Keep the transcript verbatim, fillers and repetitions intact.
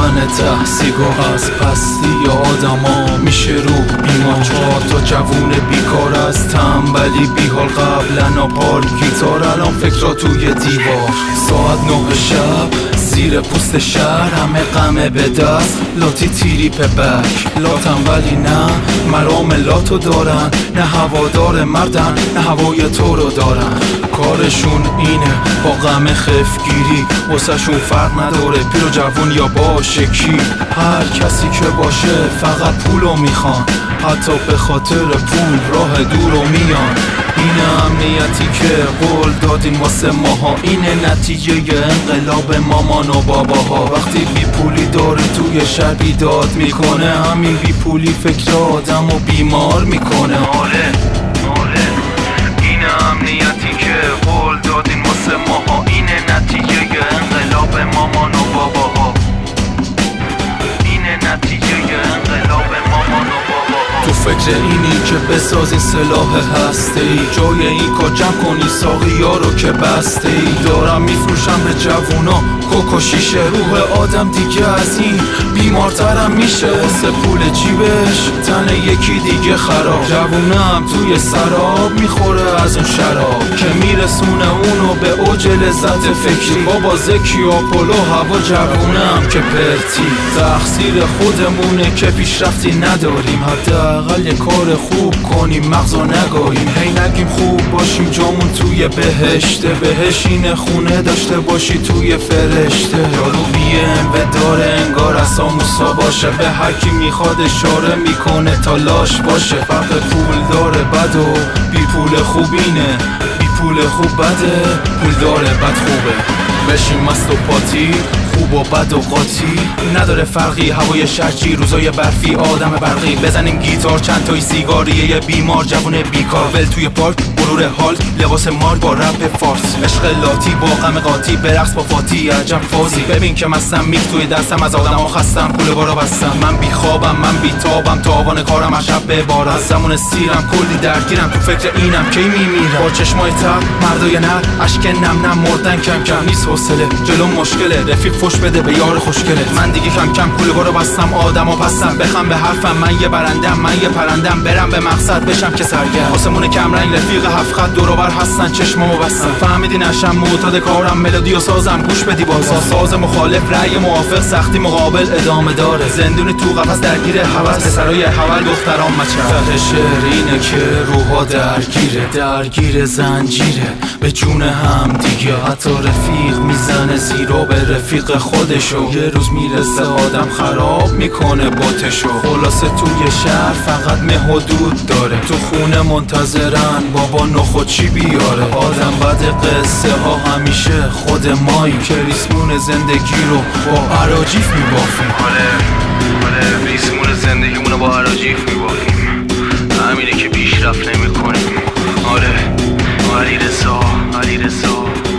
رفتن ته سیگار از پستی آدما میشه روح بیمار. چهار تا جوون بیکار از تنبلی بیحال قبلا پارک گیتار الان فکرها توی دیوار. ساعت نه شب زیر پوست شهر همه غمه به دست لاتی تیری په بک لاتم ولی نه مرام لاتو دارن نه هوادار مردن نه هوای تو رو دارن. کارشون اینه با غم خفگیری واسه شون فرق نداره پیر و جوون یا باشه کی. هر کسی که باشه فقط پولو میخوان حتی به خاطر پول راه دورو میان. اینه امنیتی که قول دادیم واسه ماها اینه نتیجه انقلاب مامان و باباها. وقتی بی پولی داره توی شهر بیداد میکنه همین بی پولی فکر آدم و بیمار میکنه. آره آره اینه امنیتی که قول دادیم واسه ماها اینه نتیجه انقلاب مامان و باباها. اینه نتیجه انقلاب مامان و باباها. تو فکر اینی که بسازی سلاح هسته ای جای این کار جمع کنی ساقی ها رو که بسته ای. دارم میفروشم به جوونا کوکو شیشه روح آدم دیگه از این بیمارترم میشه. واسه پول جیبش تن یکی دیگه خراب جوونم توی سراب میخوره از اون شراب که میرسونه اونو به اوج لذت فکری. بابا زکی و پلو هوا جوونم که پرتی تقصیر خودمونه که پیشرفتی نداریم. حداقل یه کار خوب کنیم مغزو نگاییم. هی نگیم خوب باشیم جامون توی بهشته بهش اینه خونه داشته باشی توی فرشته. یارو بیم و داره انگار از آموسا باشه به هر کی میخواد اشاره میکنه تا لاش باشه. فرق پول داره بد و بی پول خوبینه بی پول خوب بده پول داره بد خوبه. بشیم مست و پاتی خوب و بد و قاطی نداره فرقی. هوای شرچی روزای برفی آدم برقی بزنیم گیتار چند تای سیگاری یه بیمار جوون بیکار ول توی پارک بلور حال لباس مار با رپ فارس عشق لاتی با غم قاطی برقص با فاتی عجب فازی. ببین که مستم میک توی دستم از آدم ها خستم پول بارا بستم من بی خوابم من بی تابم تاوان کارم از شب به بار از زمان سیرم کلی درگیرم تو فکر اینم کی میمیرم. با چشمای تر مردای نه اشک نم نم مردن کم کم نیست حوصله جلو مشکله رفیق فوش بده به یار خوشگله. من دیگه کم کم پول بارا بستم آدمو پستم بخم به حرفم من یه برندم من یه پرندم برم به مقصد بشم که سرگرم. آسمون کم رنگ رفیق هفت خط دور و بر هستن چشمامو بستم فهمیدی نشم معتاد کارم ملودی و سازم گوش بدی بازم ساز مخالف رأی موافق سختی مقابل ادامه داره. زندون تو قفس درگیر هوس پسرای حول دخترام مچه. ته شعر اینه که روحا درگیره درگیر زنجیره به جون هم دیگه حتی رفیق میزنه زیرو به رفیق خودشو. یه روز میرسه آدم خراب میکنه باتشو. خلاصه توی شهر فقط مه و دود داره تو خونه منتظرن بابا نخود چی بیاره. آدم بعد قصه ها همیشه خود مایی که ریسمون زندگی رو با عراجیف میبافیم. آره آره ریسمون زندگیمونو با عراجیف میبافیم همینه که پیشرفت نمیکنیم. آره علی رضا علی رضا